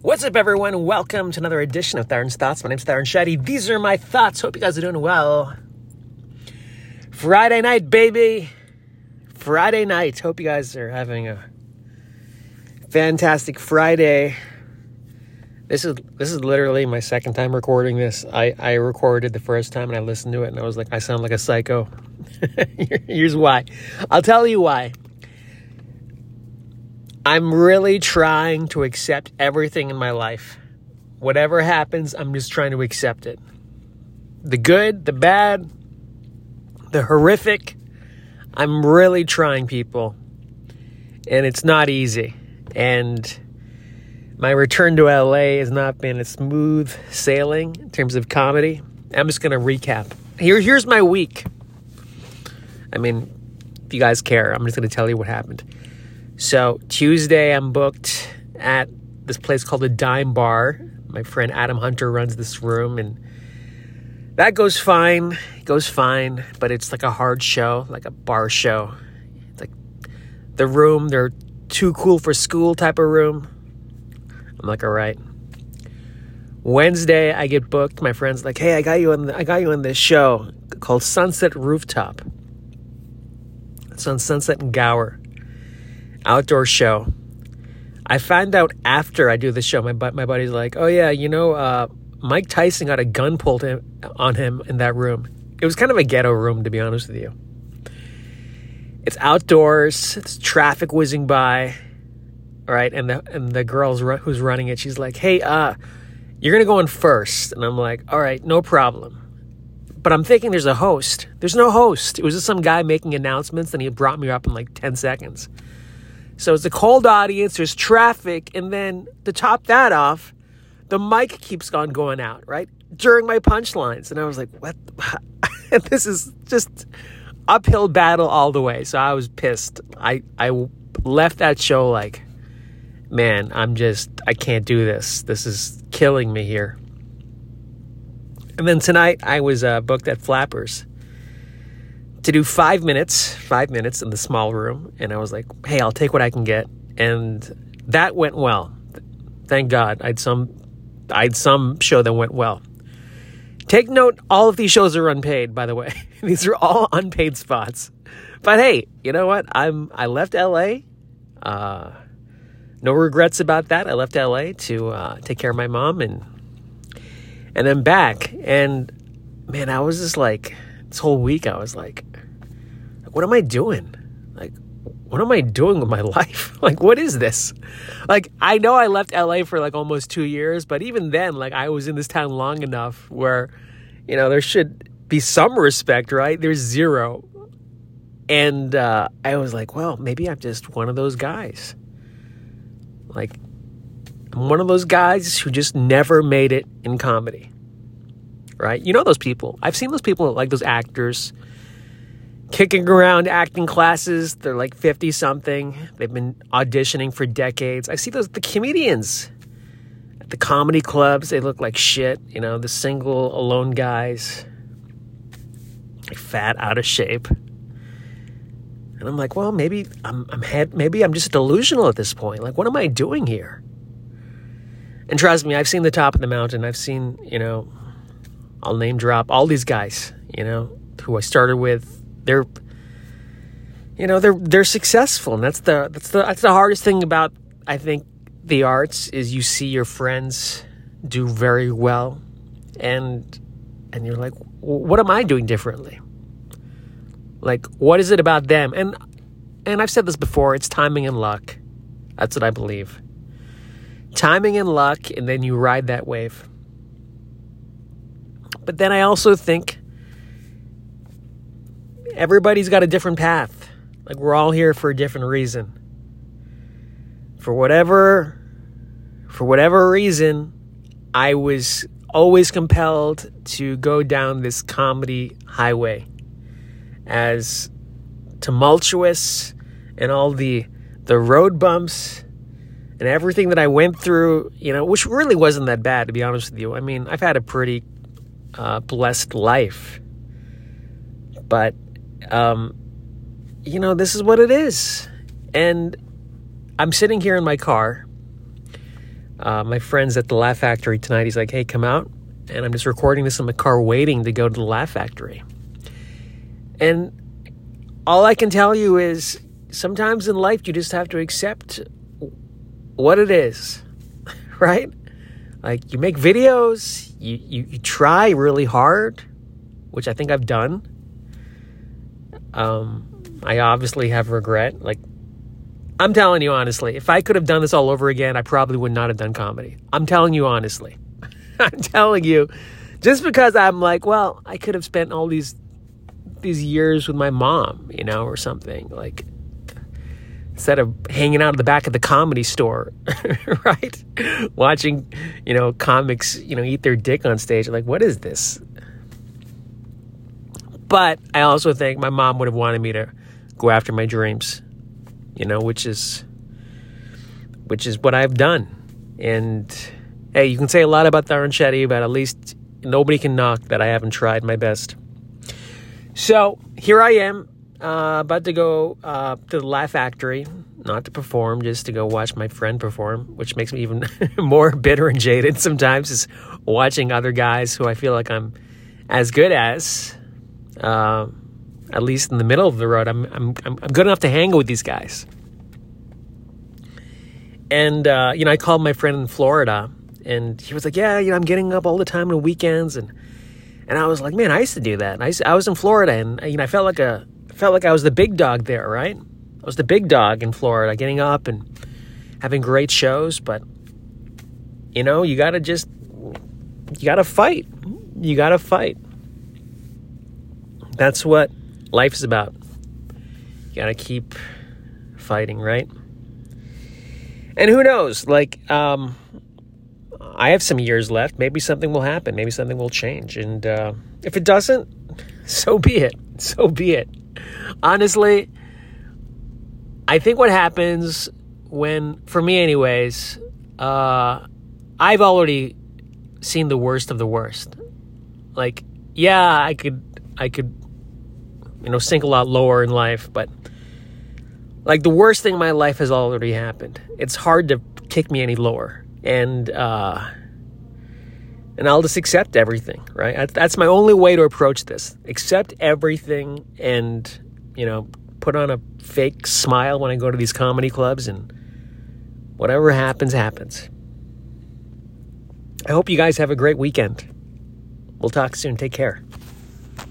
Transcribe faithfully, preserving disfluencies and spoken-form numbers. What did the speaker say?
What's up, everyone? Welcome to another edition of Theron's Thoughts. My name's Theron Shetty. These are my thoughts. Hope you guys are doing well. Friday night, baby. Friday night. Hope you guys are having a fantastic Friday. This is this is literally my second time recording this. I, I recorded the first time and I listened to it and I was like, I sound like a psycho. Here's why. I'll tell you why. I'm really trying to accept everything in my life. Whatever happens, I'm just trying to accept it. The good, the bad, the horrific. I'm really trying, people. And it's not easy. And my return to L A has not been a smooth sailing in terms of comedy. I'm just going to recap. Here, here's my week. I mean, if you guys care, I'm just going to tell you what happened. So Tuesday, I'm booked at this place called the Dime Bar. My friend Adam Hunter runs this room, and that goes fine. It goes fine, but it's like a hard show, like a bar show. It's like the room, they're too cool for school type of room. I'm like, all right. Wednesday, I get booked. My friend's like, hey, I got you on the, I got you on this show called Sunset Rooftop. It's on Sunset and Gower. Outdoor show. I find out after I do the show, my my buddy's like, oh yeah, you know, uh, Mike Tyson got a gun pulled him, on him in that room. It was kind of a ghetto room, to be honest with you. It's outdoors. It's traffic whizzing by, right? And the and the girl who's running it, she's like, hey, uh, you're gonna go in first, and I'm like, all right, no problem. But I'm thinking there's a host. There's no host. It was just some guy making announcements, and he brought me up in like ten seconds. So it's a cold audience, there's traffic, and then to top that off, the mic keeps on going out, right? During my punchlines. And I was like, what? This is just uphill battle all the way. So I was pissed. I, I left that show like, man, I'm just, I can't do this. This is killing me here. And then tonight I was uh, booked at Flappers to do five minutes, five minutes in the small room. And I was like, hey, I'll take what I can get. And that went well. Thank God. I had some, I had some show that went well. Take note, all of these shows are unpaid, by the way. These are all unpaid spots. But hey, you know what? I'm, I left L A. Uh, no regrets about that. I left L A to uh, take care of my mom and, and then back. And man, I was just like, this whole week, I was like, what am I doing? Like, what am I doing with my life? Like, what is this? Like, I know I left L A for like almost two years, but even then, like, I was in this town long enough where, you know, there should be some respect, right? There's zero. And uh, I was like, well, maybe I'm just one of those guys. Like, I'm one of those guys who just never made it in comedy. Right? You know those people. I've seen those people, like those actors, kicking around acting classes. They're like fifty-something. They've been auditioning for decades. I see those, the comedians at the comedy clubs. They look like shit. You know, the single, alone guys. Like fat, out of shape. And I'm like, well, maybe I'm, I'm head, maybe I'm just delusional at this point. Like, what am I doing here? And trust me, I've seen the top of the mountain. I've seen, you know, I'll name drop all these guys, you know, who I started with. They're, you know, they're they're successful, and that's the that's the that's the hardest thing about, I think, the arts is you see your friends do very well, and and you're like, what am I doing differently? Like, what is it about them? And and I've said this before. It's timing and luck. That's what I believe. Timing and luck, and then you ride that wave. But then I also think everybody's got a different path. Like, we're all here for a different reason. For whatever, for whatever reason, I was always compelled to go down this comedy highway. As tumultuous and all the the road bumps and everything that I went through, you know, which really wasn't that bad, to be honest with you. I mean, I've had a pretty uh, blessed life. But, um, you know, this is what it is. And I'm sitting here in my car Uh, my friend's at the Laugh Factory tonight. He's like, hey, come out. And I'm just recording this in my car waiting to go to the Laugh Factory. And all I can tell you is sometimes in life you just have to accept what it is, right? Like you make videos, you, you, you try really hard, which I think I've done. Um, I obviously have regret. Like, I'm telling you honestly, if I could have done this all over again, I probably would not have done comedy. I'm telling you honestly. I'm telling you, just because I'm like, well, I could have spent all these these years with my mom, you know, or something, like instead of hanging out at the back of the Comedy Store, right? Watching, you know, comics, you know, eat their dick on stage. Like, what is this? But I also think my mom would have wanted me to go after my dreams, you know, which is which is what I've done. And hey, you can say a lot about Tharon Shetty, but at least nobody can knock that I haven't tried my best. So here I am, uh, about to go uh, to the Laugh Factory, not to perform, just to go watch my friend perform, which makes me even more bitter and jaded sometimes, is watching other guys who I feel like I'm as good as, uh, at least in the middle of the road. I'm I'm I'm good enough to hang with these guys. And uh, you know, I called my friend in Florida. And he was like, yeah, you know, I'm getting up all the time on weekends. And and I was like, man, I used to do that. I, used to, I was in Florida, and you know, I felt like a felt like I was the big dog there, right? I was the big dog in Florida, getting up and having great shows. But, you know, you got to just, you got to fight. You got to fight. That's what life is about. You got to keep fighting, right? And who knows, like, um... I have some years left. Maybe something will happen. Maybe something will change. And uh, if it doesn't, so be it. So be it. Honestly, I think what happens when, for me anyways, uh, I've already seen the worst of the worst. Like, yeah, I could, I could, you know, sink a lot lower in life, but like the worst thing in my life has already happened. It's hard to kick me any lower. And uh, and I'll just accept everything, right? That's my only way to approach this. Accept everything and, you know, put on a fake smile when I go to these comedy clubs, and whatever happens, happens. I hope you guys have a great weekend. We'll talk soon. Take care.